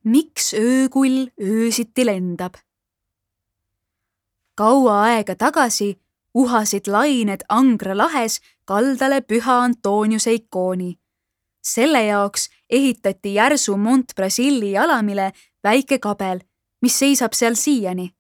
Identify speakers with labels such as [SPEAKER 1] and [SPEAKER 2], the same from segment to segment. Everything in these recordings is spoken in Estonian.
[SPEAKER 1] Miks öökull öösiti lendab? Kaua aega tagasi uhasid lained Angra lahes kaldale Püha Antoniuse ikooni. Selle jaoks ehitati järsu Mont Brasilli jalamile väike kabel, mis seisab seal siiani.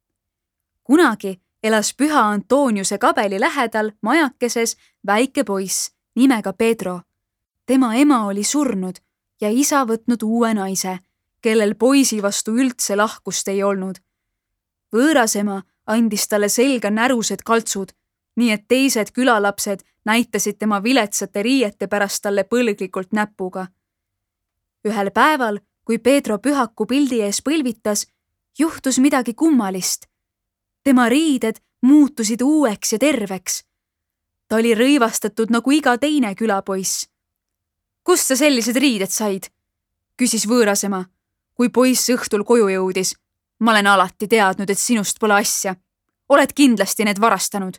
[SPEAKER 1] Kunagi elas Püha Antoniuse kabeli lähedal majakeses väike poiss nimega Pedro. Tema ema oli surnud ja isa võtnud uue naise, kellel poisi vastu üldse lahkust ei olnud. Võõrasema andis talle selga närused kaltsud, nii et teised külalapsed näitasid tema viletsate riiete pärast talle põlglikult näpuga. Ühel päeval, kui Pedro pühaku pildi ees põlvitas, juhtus midagi kummalist. Tema riided muutusid uueks ja terveks. Ta oli rõivastatud nagu iga teine külapoiss. Kust sa sellised riided said? Küsis võõrasema, kui poiss õhtul koju jõudis. Ma olen alati teadnud, et sinust pole asja. Oled kindlasti need varastanud.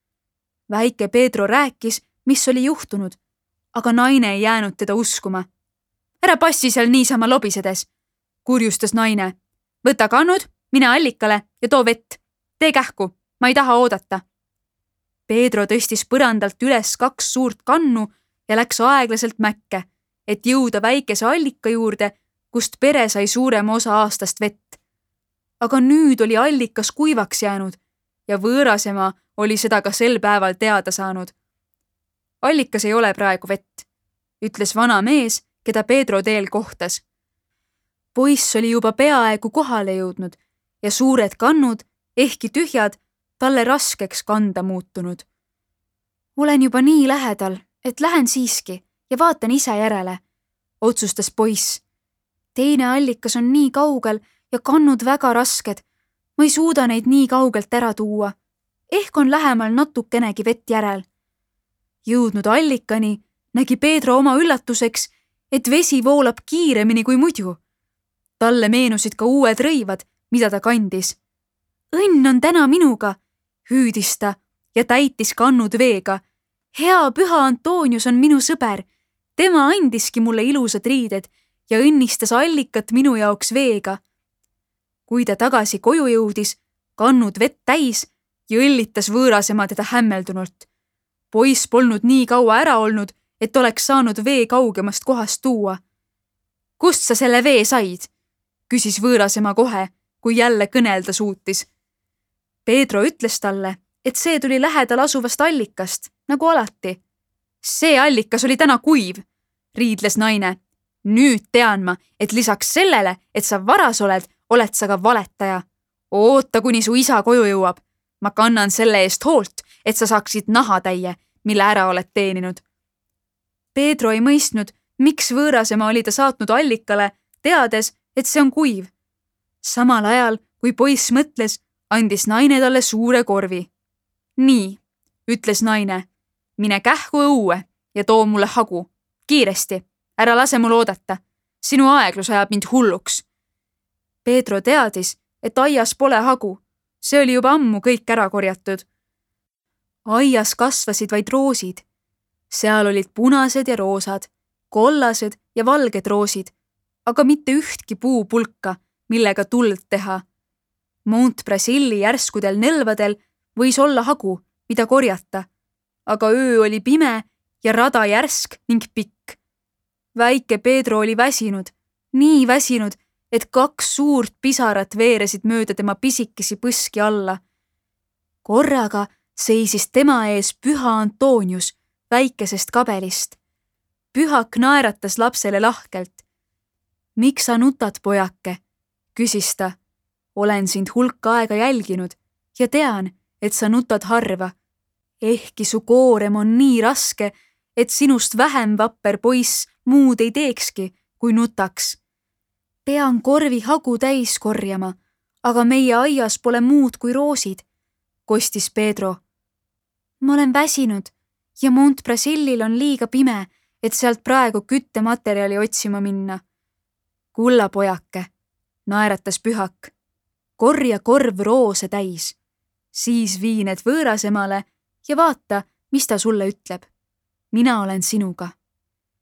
[SPEAKER 1] Väike Pedro rääkis, mis oli juhtunud, aga naine ei jäänud teda uskuma. Ära passi seal niisama lobisedes, kurjustas naine. Võta kannud, mine allikale ja too vett. Tee kähku, ma ei taha oodata. Pedro tõstis põrandalt üles 2 suurt kannu ja läks aeglaselt mäkke, et jõuda väikese allika juurde, kust pere sai suurema osa aastast vett. Aga nüüd oli allikas kuivaks jäänud ja võõrasema oli seda ka sel päeval teada saanud. Allikas ei ole praegu vett, ütles vana mees, keda Pedro teel kohtas. Poiss oli juba peaaegu kohale jõudnud ja suured kannud, ehkki tühjad, talle raskeks kanda muutunud. Olen juba nii lähedal, et lähen siiski ja vaatan ise järele, otsustas poiss. Teine allikas on nii kaugel ja kannud väga rasked. Ma ei suuda neid nii kaugelt ära tuua. Ehk on lähemal natukenegi vett järel. Jõudnud allikani nägi Pedro oma üllatuseks, et vesi voolab kiiremini kui muidu. Talle meenusid ka uued rõivad, mida ta kandis. Õnn on täna minuga, hüüdis ta ja täitis kannud veega. Hea Püha Antonius on minu sõber. Tema andiski mulle ilusad riided ja õnnistas allikat minu jaoks veega. Kui ta tagasi koju jõudis, kannud vett täis, jõllitas võõrasema teda hämmeldunult. Poiss polnud nii kaua ära olnud, et oleks saanud vee kaugemast kohast tuua. Kust sa selle vee said? Küsis võõrasema kohe, kui jälle kõnelda suutis. Pedro ütles talle, et see tuli lähedal asuvast allikast, nagu alati. See allikas oli täna kuiv, riidles naine. Nüüd tean ma, et lisaks sellele, et sa varas oled sa ka valetaja. Oota, kuni su isa koju jõuab. Ma kannan selle eest hoolt, et sa saaksid nahatäie, mille ära oled teeninud. Pedro ei mõistnud, miks võõrasema oli ta saatnud allikale, teades, et see on kuiv. Samal ajal, kui poiss mõtles, andis naine talle suure korvi. Nii, ütles naine, mine kähku õue ja too mulle hagu. Kiiresti, ära lase mul oodata. Sinu aeglus ajab mind hulluks. Pedro teadis, et aias pole hagu. See oli juba ammu kõik ära korjatud. Aias kasvasid vaid roosid. Seal olid punased ja roosad, kollased ja valged roosid, aga mitte ühtki puupulka, millega tuld teha. Mont Brasilli järskudel nelvadel võis olla hagu, mida korjata, aga öö oli pime ja rada järsk ning pikk. Väike Pedro oli väsinud, nii väsinud, et 2 suurt pisarat veeresid mööda tema pisikesi põski alla. Korraga seisis tema ees Püha Antonius väikesest kabelist. Pühak naeratas lapsele lahkelt. Miks sa nutad, pojake? Küsis ta. Olen sind hulk aega jälginud ja tean, et sa nutad harva. Ehkki su koorem on nii raske, et sinust vähem vapper poiss muud ei teekski, kui nutaks. Pean korvi hagu täis korjama, aga meie aias pole muud kui roosid, kostis Pedro. Ma olen väsinud ja Mont Brasillil on liiga pime, et sealt praegu küttematerjali otsima minna. Kulla, pojake, naeratas Pühak. Korja korv roose täis, siis vii need võõrasemale ja vaata, mis ta sulle ütleb. Mina olen sinuga.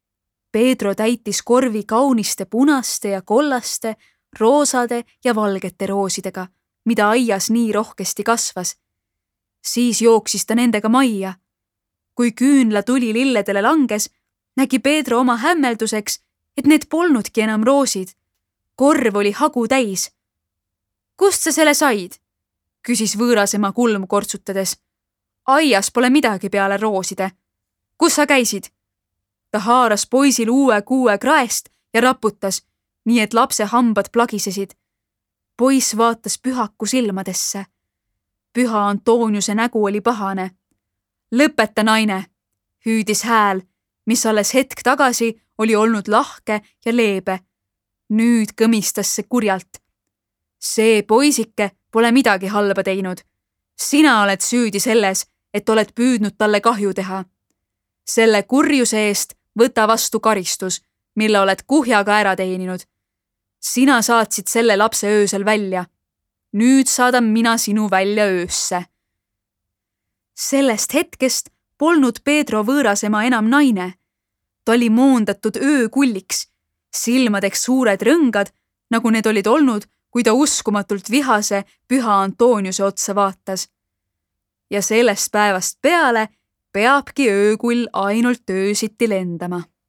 [SPEAKER 1] Pedro täitis korvi kauniste punaste ja kollaste, roosade ja valgete roosidega, mida aias nii rohkesti kasvas. Siis jooksis ta nendega majja. Kui küünla tuli lilledele langes, nägi Pedro oma hämmelduseks, et need polnudki enam roosid. Korv oli hagu täis. Kust sa selle said? Küsis võõrasema kulm kortsutades. Aias pole midagi peale rooside. Kus sa käisid? Ta haaras poisil uue kuue kraest ja raputas, nii et lapse hambad plagisesid. Poiss vaatas pühaku silmadesse. Püha Antoniuse nägu oli pahane. Lõpeta, naine, hüüdis hääl, mis alles hetk tagasi oli olnud lahke ja leebe. Nüüd kõmistas see kurjalt. See poisike pole midagi halba teinud. Sina oled süüdi selles, et oled püüdnud talle kahju teha. Selle kurjuse eest võta vastu karistus, mille oled kuhjaga ära teeninud. Sina saatsid selle lapse öösel välja. Nüüd saadan mina sinu välja öösse. Sellest hetkest polnud Pedro võõrasema enam naine. Ta oli moondatud öökulliks, silmadeks suured rõngad, nagu need olid olnud, kui ta uskumatult vihase püha Antoniuse otsa vaatas. Ja sellest päevast peale peabki öökull ainult öösiti lendama.